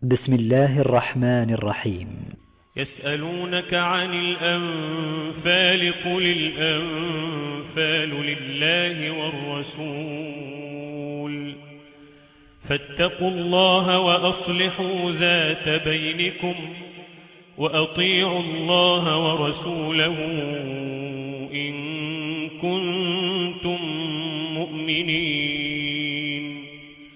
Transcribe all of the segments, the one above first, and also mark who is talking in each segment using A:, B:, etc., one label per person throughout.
A: بسم الله الرحمن الرحيم.
B: يسألونك عن الأنفال قل الأنفال لله والرسول فاتقوا الله وأصلحوا ذات بينكم وأطيعوا الله ورسوله إن كنتم مؤمنين.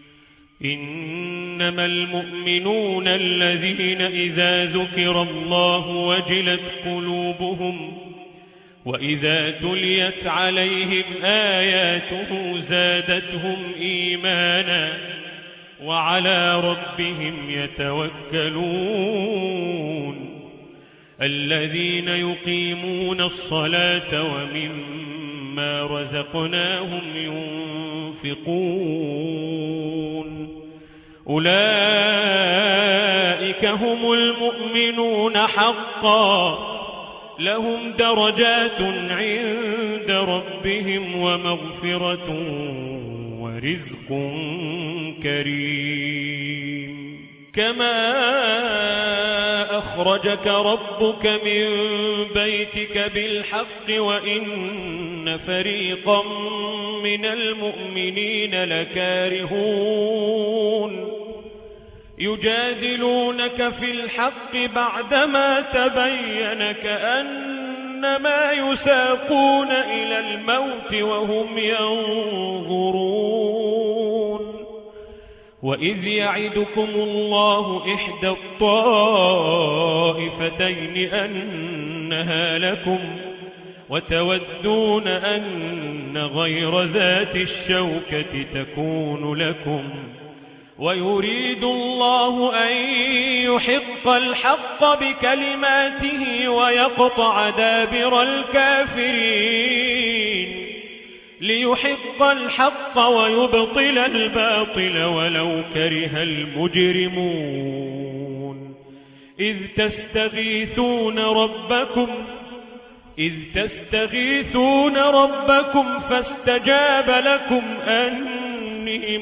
B: إنما المؤمنون الذين إذا ذكر الله وجلت قلوبهم وإذا تليت عليهم آياته زادتهم إيمانا وعلى ربهم يتوكلون. الذين يقيمون الصلاة ومما رزقناهم ينفقون أولئك هم المؤمنون حقا لهم درجات عند ربهم ومغفرة ورزق كريم. كما أخرجك ربك من بيتك بالحق وإن فريقا من المؤمنين لكارهون يجادلونك في الحق بعدما تبين كأنما يساقون إلى الموت وهم ينظرون. وإذ يعدكم الله إحدى الطائفتين أنها لكم وتودون أن غير ذات الشوكة تكون لكم ويريد الله أن يحق الحق بكلماته ويقطع دابر الكافرين ليحق الحق ويبطل الباطل ولو كره المجرمون. إذ تستغيثون ربكم فاستجاب لكم أني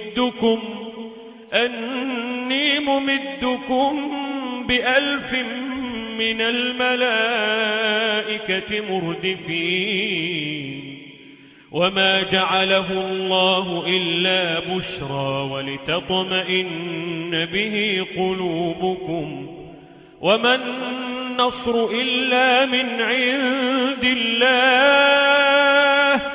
B: ممدكم ب1000 من الملائكة مردفين. وما جعله الله إلا بشرى ولتطمئن به قلوبكم وما النصر إلا من عند الله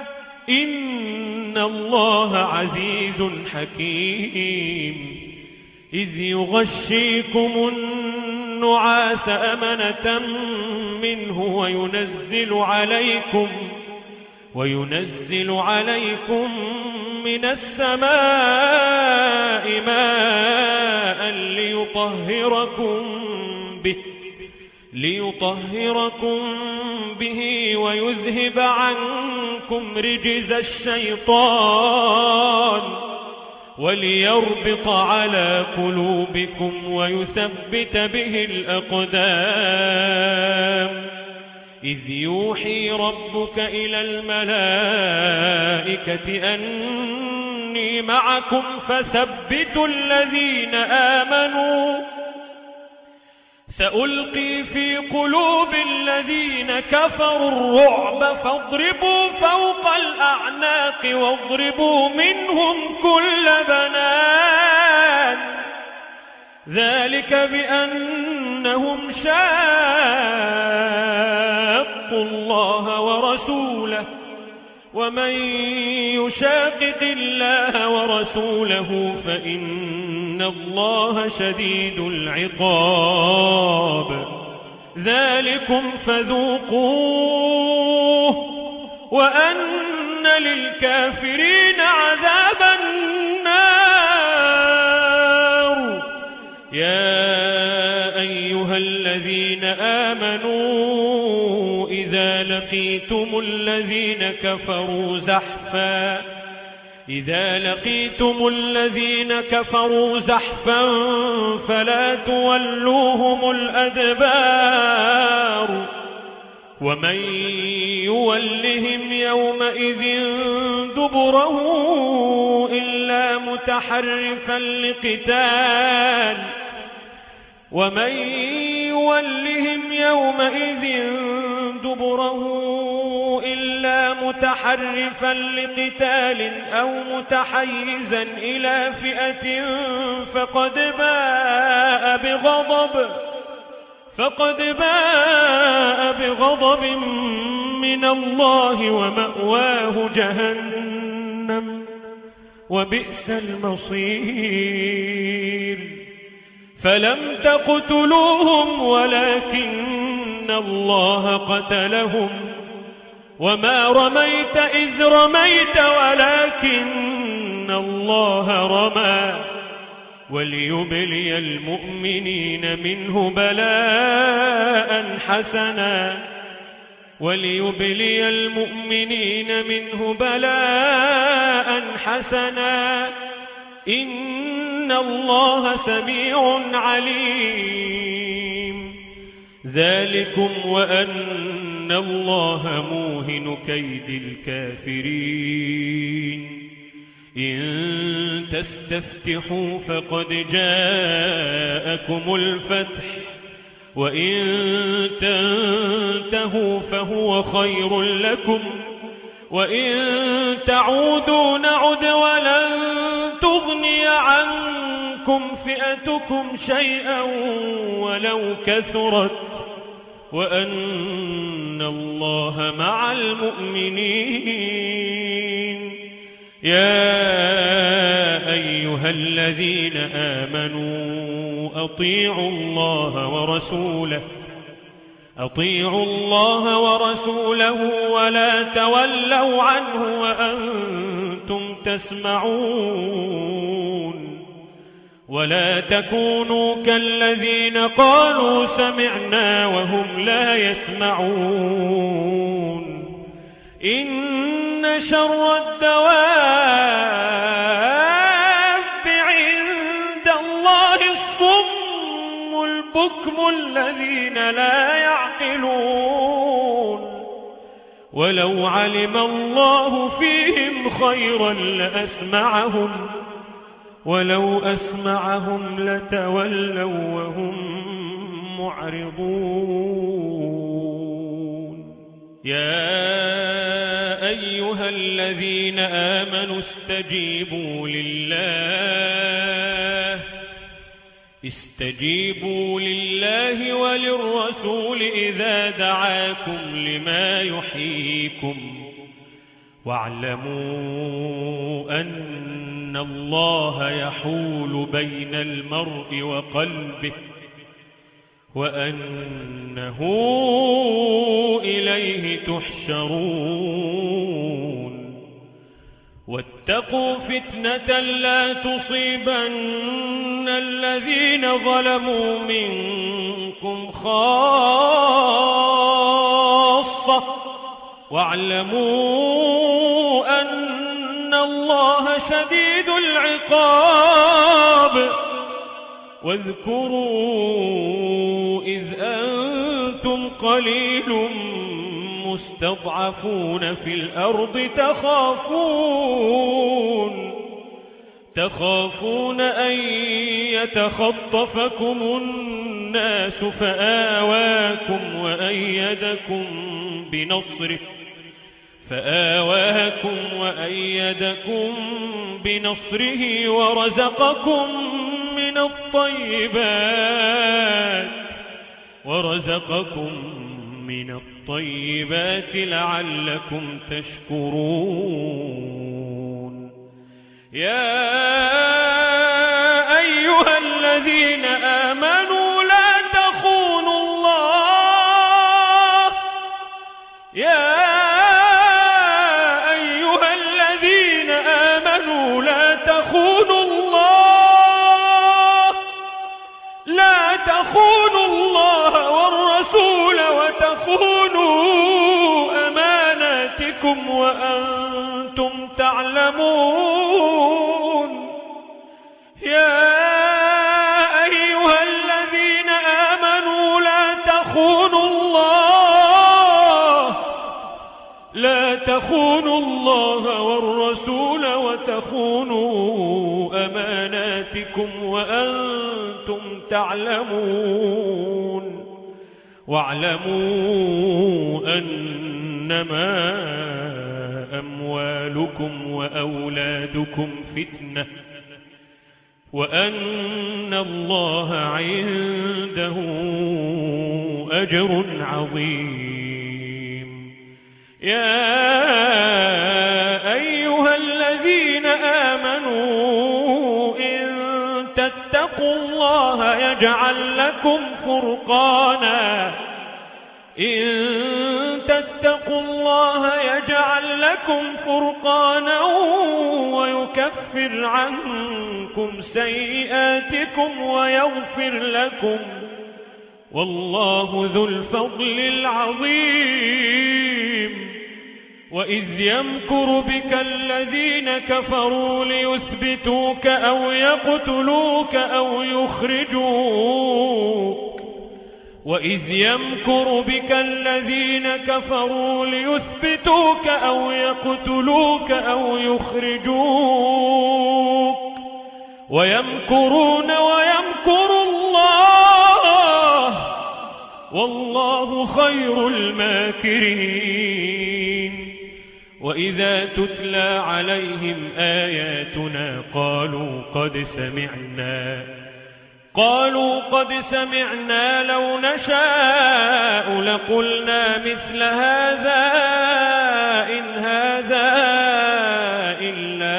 B: إن الله عزيز حكيم. إذ يغشيكم النعاس أمنة منه وينزل عليكم من السماء ماء ليطهركم به ويذهب عنكم رجز الشيطان وليربط على قلوبكم ويثبت به الأقدام. إذ يوحي ربك إلى الملائكة أني معكم فثبتوا الذين آمنوا سألقي في قلوب الذين كفروا الرعب فاضربوا فوق الأعناق واضربوا منهم كل بنان ذلك بأنهم شاقوا الله ورسوله ومن يشاقق الله ورسوله فإن الله شديد العقاب. ذلكم فذوقوه وأن للكافرين عذاب النار. يا أيها الذين آمنوا إذا لقيتم الذين كفروا زحفا فلا تولوهم الأدبار ومن يولهم يومئذ دبره إلا متحرفا لقتال أو متحيزا إلى فئة فقد باء بغضب من الله ومأواه جهنم وبئس المصير. فلم تقتلوهم ولكن الله قتلهم وما رميت إذ رميت ولكن الله رمى وليبلي المؤمنين منه بلاء حسنا إن الله سميع عليم. ذلكم وأن الله موهن كيد الكافرين. إن تستفتحوا فقد جاءكم الفتح وإن تنتهوا فهو خير لكم وإن تعودوا نعد ولن تغني عنكم فئتكم شيئا ولو كثرت وأن الله مع المؤمنين. يا أيها الذين آمنوا أطيعوا الله ورسوله ولا تولوا عنه وأنتم تسمعون. ولا تكونوا كالذين قالوا سمعنا وهم لا يسمعون. إن شر الدواب عند الله الصم البكم الذين لا يعقلون. ولو علم الله فيهم خيرا لأسمعهم ولو أسمعهم لتولوا وهم معرضون. يا أيها الذين آمنوا استجيبوا لله وللرسول إذا دعاكم لما يحييكم واعلموا أن الله يحول بين المرء وقلبه وأنه إليه تحشرون. واتقوا فتنة لا تصيبن الذين ظلموا منكم خاصة واعلموا أن الله شديد العقاب. واذكروا إذ أنتم قليل مستضعفون في الأرض تخافون أن يتخطفكم الناس فآواكم وأيدكم بنصره ورزقكم من الطيبات لعلكم تشكرون. يا أيها الذين آمنوا لا تخونوا الله والرسول وتخونوا أماناتكم وأنتم تعلمون. يا أيها الذين آمنوا لا تخونوا الله لا تخونوا الله والرسول وتخونوا أماناتكم وأنتم تعلمون واعلموا أنما أموالكم وأولادكم فتنة وأن الله عنده أجر عظيم. يا أيها الذين آمنوا إن تتقوا الله يجعل لكم فرقانا ويكفر عنكم سيئاتكم ويغفر لكم والله ذو الفضل العظيم. وإذ يمكر بك الذين كفروا ليثبتوك أو يقتلوك أو يخرجوك ويمكرون ويمكر الله والله خير الماكرين. وإذا تتلى عليهم آياتنا قالوا قد سمعنا لو نشاء لقلنا مثل هذا إن هذا إلا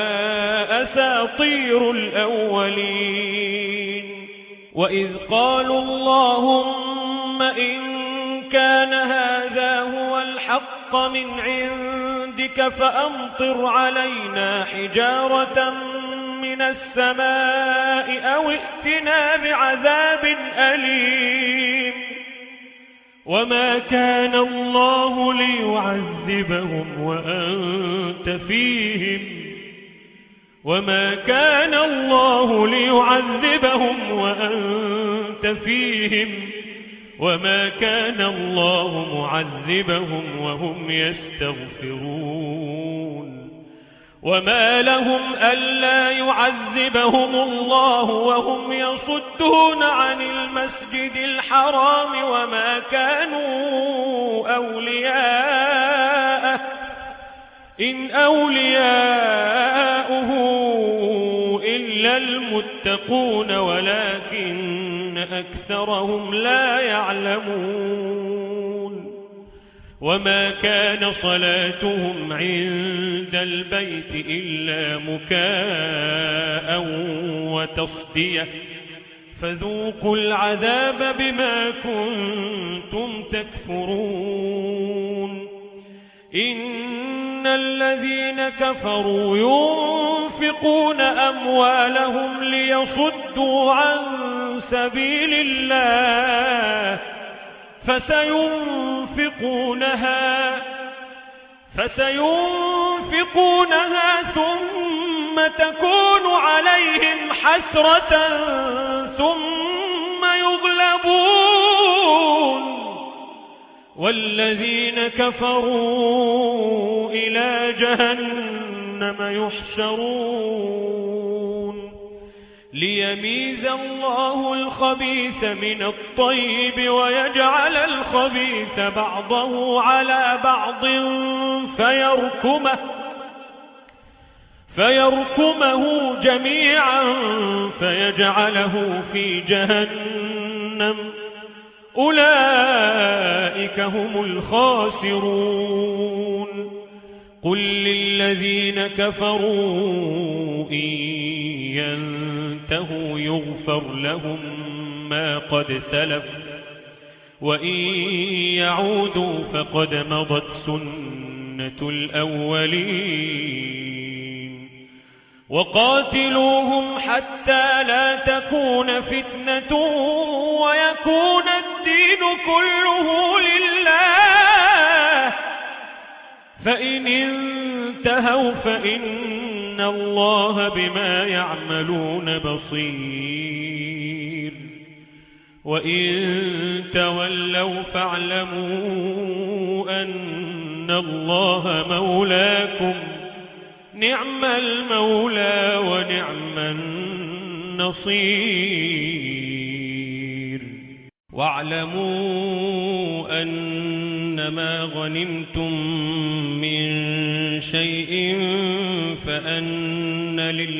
B: أساطير الأولين. وإذ قالوا اللهم إن كان هذا هو الحق من عندك فأمطر علينا حجارة من السماء أو ائتنا بعذاب أليم. وما كان الله ليعذبهم وأنت فيهم وما كان الله معذبهم وهم يستغفرون. وما لهم ألا يعذبهم الله وهم يصدون عن المسجد الحرام وما كانوا أولياءه إن أولياؤه إلا المتقون ولكن أكثرهم لا يعلمون. وما كان صلاتهم عند البيت إلا مكاء وتصدية فذوقوا العذاب بما كنتم تكفرون. إن الذين كفروا ينفقون أموالهم ليصدوا عن سبيل الله فسينفقونها ثم تكون عليهم حسرة ثم يغلبون والذين كفروا إلى جهنم يحشرون ليميز الله الخبيث من الطيب ويجعل الخبيث بعضه على بعض فيركمه جميعا فيجعله في جهنم أولئك هم الخاسرون. قل للذين كفروا إن ينتهوا يغفر لهم ما قد سلف وإن يعودوا فقد مضت سنة الأولين. وقاتلوهم حتى لا تكون فتنة ويكون الدين كله لله فإن انتهوا فإن الله بما يعملون بصير. وإن تولوا فاعلموا أن الله مولاكم نعم المولى ونعم النصير. واعلموا أنما غنمتم من شيء فأن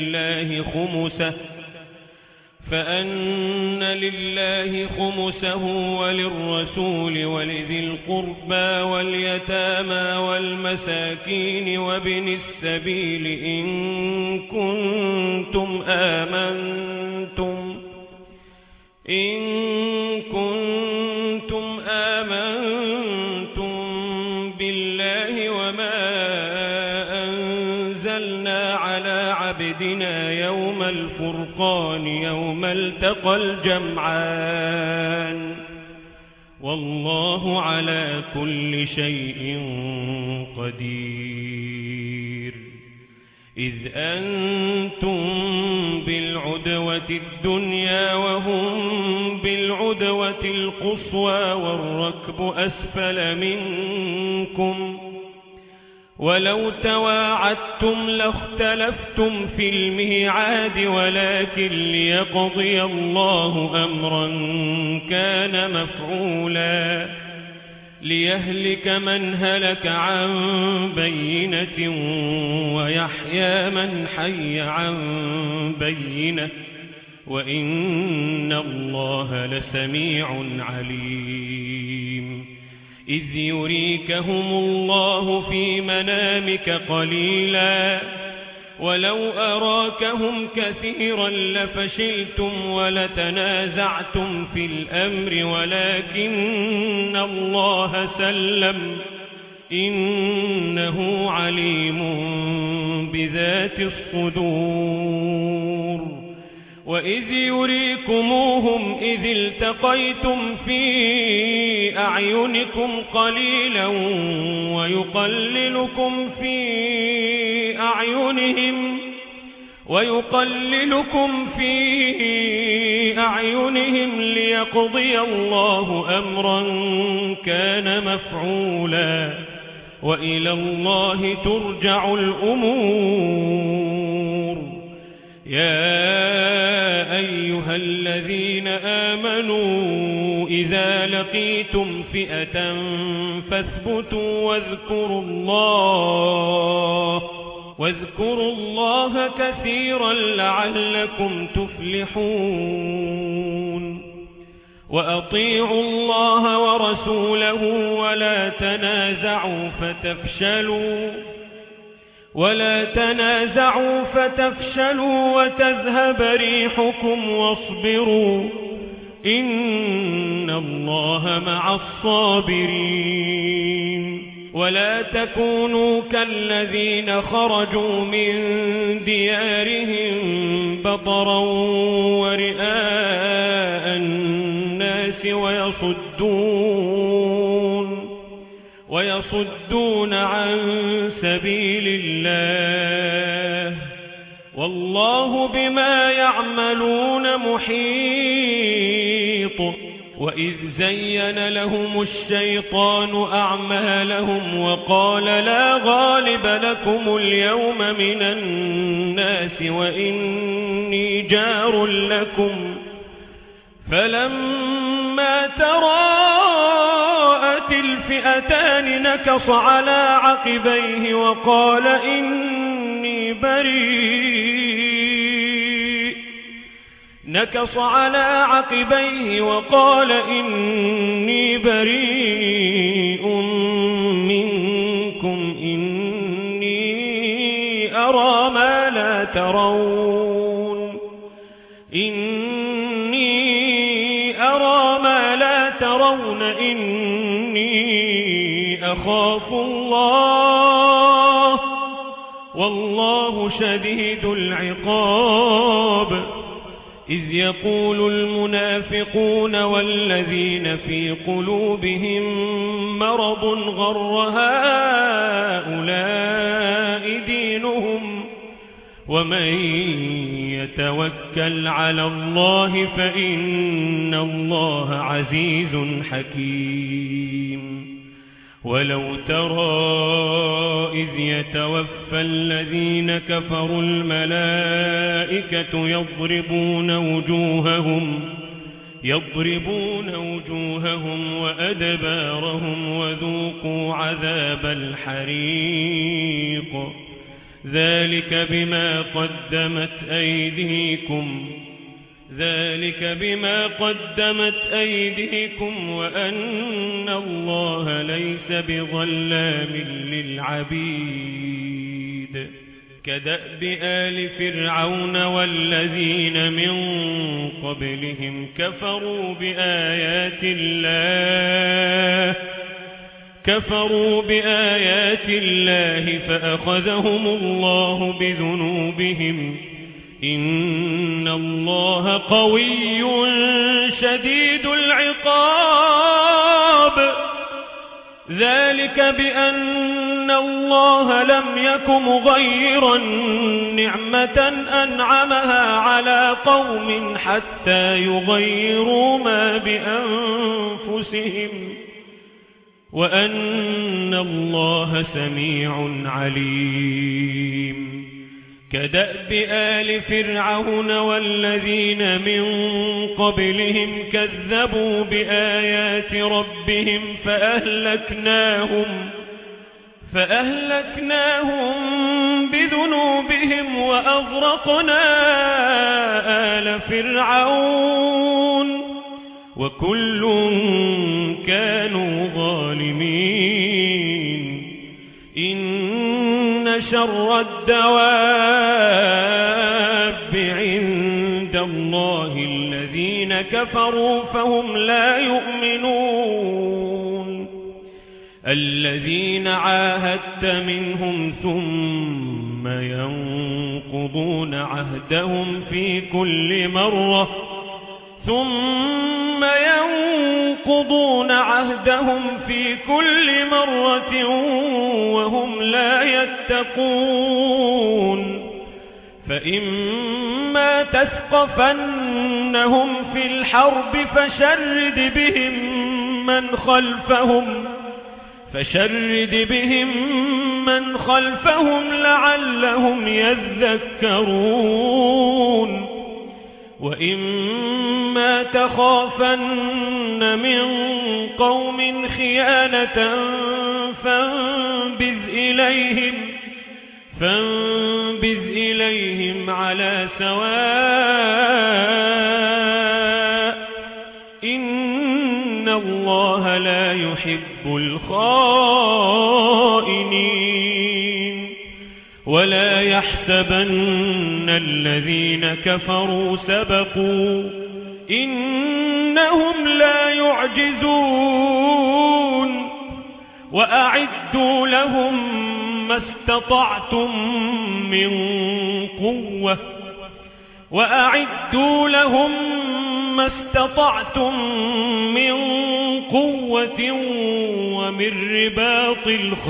B: لله خمسه وللرسول ولذي القربى واليتامى والمساكين وابن السبيل إن كنتم آمنتم بالله وما أنزلنا على عبدنا يوم الفرقان يوم التقى الجمعان والله على كل شيء قدير. إذ أنتم بالعدوة الدنيا وهم بالعدوة القصوى والركب أسفل منكم ولو تواعدتم لاختلفتم في الميعاد ولكن ليقضي الله أمرا كان مفعولا ليهلك من هلك عن بينة ويحيى من حي عن بينة وإن الله لسميع عليم. إذ يريكهم الله في منامك قليلا ولو أراكهم كثيرا لفشلتم ولتنازعتم في الأمر ولكن الله سلم إنه عليم بذات الصدور. وإذ يريكموهم إذ التقيتم في أعينكم قليلا ويقللكم في أعينهم ليقضي الله أمرا كان مفعولا وإلى الله ترجع الأمور. يا أيها الذين آمنوا إذا لقيتم فئة فاثبتوا واذكروا الله كثيرا لعلكم تفلحون. وأطيعوا الله ورسوله ولا تنازعوا فتفشلوا وتذهب ريحكم واصبروا إن الله مع الصابرين. ولا تكونوا كالذين خرجوا من ديارهم بطرا ورئاء الناس ويصدون عن سبيل الله والله بما يعملون محيط. وإذ زين لهم الشيطان أعمالهم وقال لا غالب لكم اليوم من الناس وإني جار لكم فلما تراءت الفئتان نكص على عقبيه وقال إني بريء منكم إني أرى ما لا ترون إني أخاف الله والله شديد العقاب. إذ يقول المنافقون والذين في قلوبهم مرض غر هؤلاء دينهم ومن يتوكل على الله فإن الله عزيز حكيم. ولو ترى إذ يتوفى الذين كفروا الملائكة يضربون وجوههم وأدبارهم وذوقوا عذاب الحريق ذلك بما قدمت أيديكم وأن الله ليس بظلام للعبيد كدأب آل فرعون والذين من قبلهم كفروا بآيات الله فأخذهم الله بذنوبهم إن الله قوي شديد العقاب ذلك بأن الله لم يك مغيرا نعمة أنعمها على قوم حتى يغيروا ما بأنفسهم وأن الله سميع عليم كدأب آل فرعون والذين من قبلهم كذبوا بآيات ربهم فأهلكناهم بذنوبهم وأغرقنا آل فرعون وكل كانوا ظالمين إن شر الدواب عند الله الذين كفروا فهم لا يؤمنون الذين عاهدت منهم ثم ينقضون عهدهم في كل مرة وهم لا يتقون فإما تثقفنهم في الحرب فشرد بهم من خلفهم لعلهم يذكرون وإما تخافن من قوم خيانة فانبذ إليهم على سواء إن الله لا يحب الخائنين ولا يحسبن الذين كفروا سبقوا إنهم لا يعجزون وأعدوا لهم ما استطعتم من قوة ومن رباط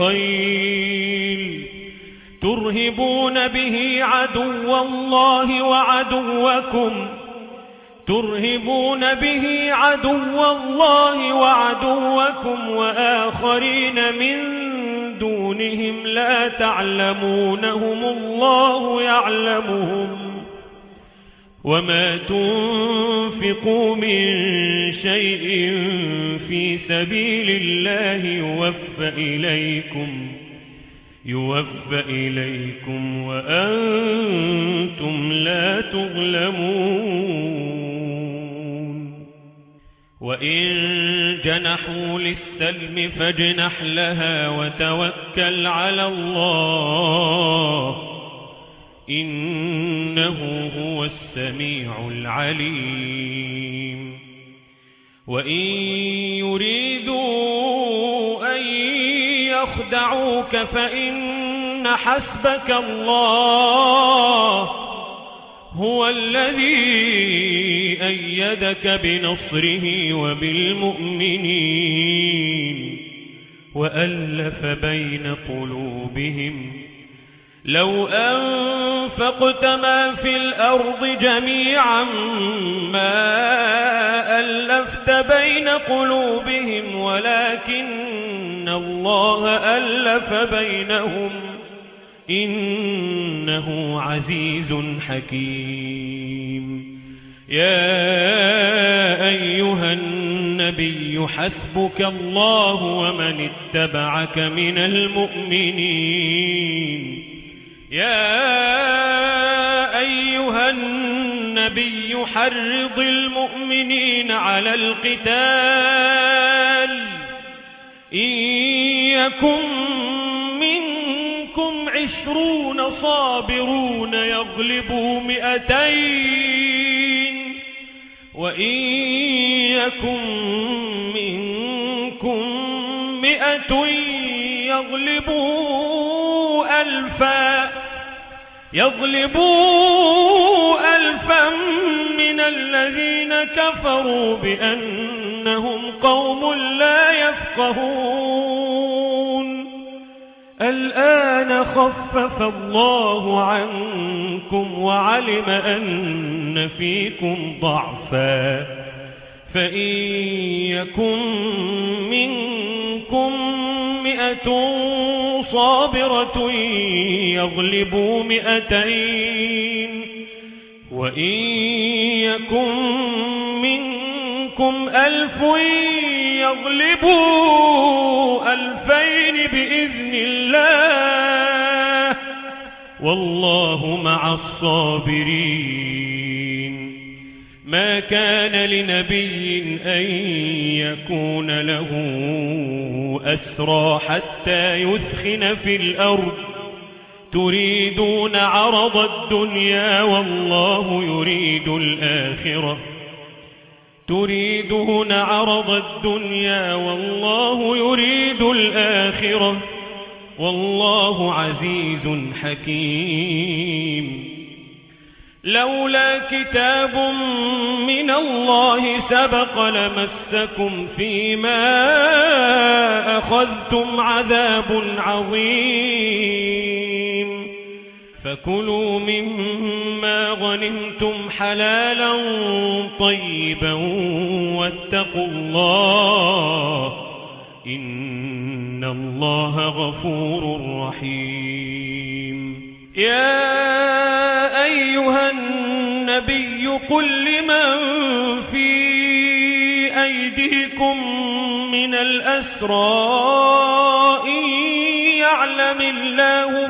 B: الخيل ترهبون به عدو الله وعدوكم وآخرين من دونهم لا تعلمونهم الله يعلمهم وما تنفقوا من شيء في سبيل الله يوفى إليكم وأنتم لا تظلمون وإن جنحوا للسلم فاجنح لها وتوكل على الله إنه هو السميع العليم وإن يريدوا أن يخدعوك فإن حسبك الله هو الذي أيدك بنصره وبالمؤمنين وألف بين قلوبهم لو أنفقت ما في الأرض جميعا ما ألفت بين قلوبهم ولكن الله ألف بينهم إنه عزيز حكيم. يا أيها النبي حسبك الله ومن اتبعك من المؤمنين. يا أيها النبي حرض المؤمنين على القتال إن يكن منكم 20 صابرون يغلبوا 200 وإن يكن منكم 100 يغلبوا 1000 من الذين كفروا بأنهم قوم لا يفقهون. الآن خفف الله عنكم وعلم أن فيكم ضعفا فإن يكن منكم 100 صابرة يغلبوا 200 وإن يكن منكم 1000 يغلبوا 2000 بإذن الله والله مع الصابرين. ما كان لنبي أن يكون له أسرى حتى يثخن في الأرض تريدون عرض الدنيا والله يريد الآخرة والله عزيز حكيم. لولا كتاب من الله سبق لمسكم فيما أخذتم عذاب عظيم. فكلوا مما غنمتم حلالا طيبا واتقوا الله إن الله غفور رحيم. يا أيها النبي قل لمن في أيديكم من الأسرى إن يعلم الله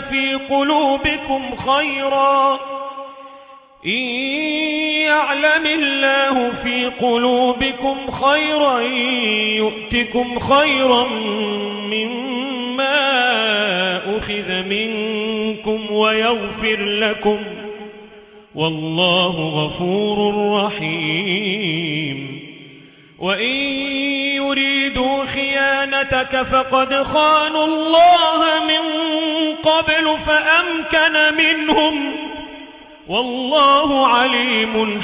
B: في قلوبكم خيرا يؤتكم خيرا مما أخذ منكم ويغفر لكم والله غفور رحيم. وإن يريدوا خيانتك فقد خانوا الله من قبل فأمكن منهم والله عليم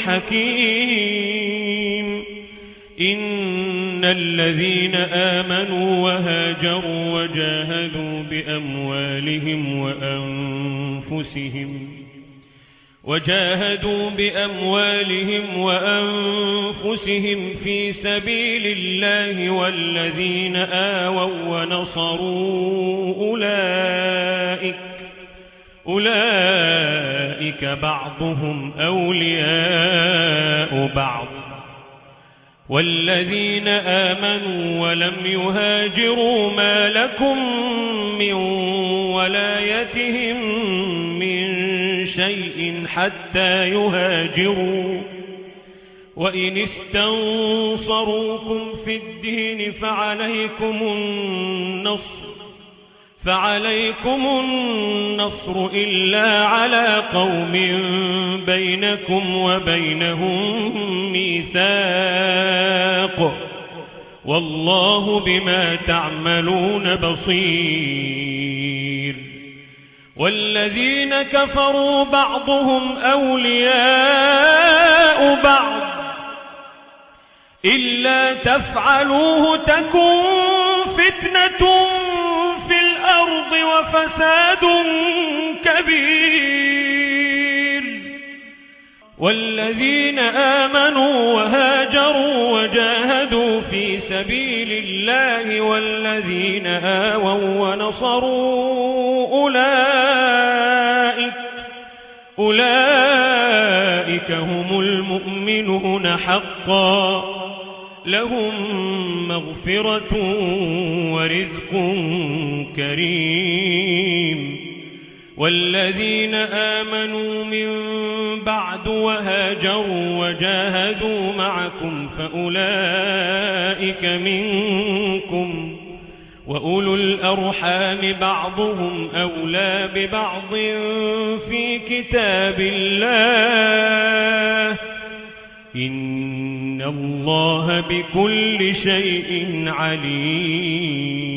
B: حكيم. إن الذين آمنوا وجاهدوا بأموالهم وأنفسهم في سبيل الله والذين آووا ونصروا أولئك بعضهم أولياء بعض والذين آمنوا ولم يهاجروا ما لكم من ولايتهم من شيء حتى يهاجروا وإن استنصروكم في الدين فعليكم النصر إلا على قوم بينكم وبينهم ميثاق والله بما تعملون بصير. والذين كفروا بعضهم أولياء بعض إلا تفعلوه تكن فتنة في الأرض وفساد كبير. والذين آمنوا وهاجروا وجاهدوا في سبيل الله والذين آووا ونصروا أولئك هم المؤمنون حقا لهم مغفرة ورزق كريم والذين آمنوا من بعد وهاجروا وجاهدوا معكم فأولئك منكم وأولو الأرحام بعضهم أولى ببعض في كتاب الله إن الله بكل شيء عليم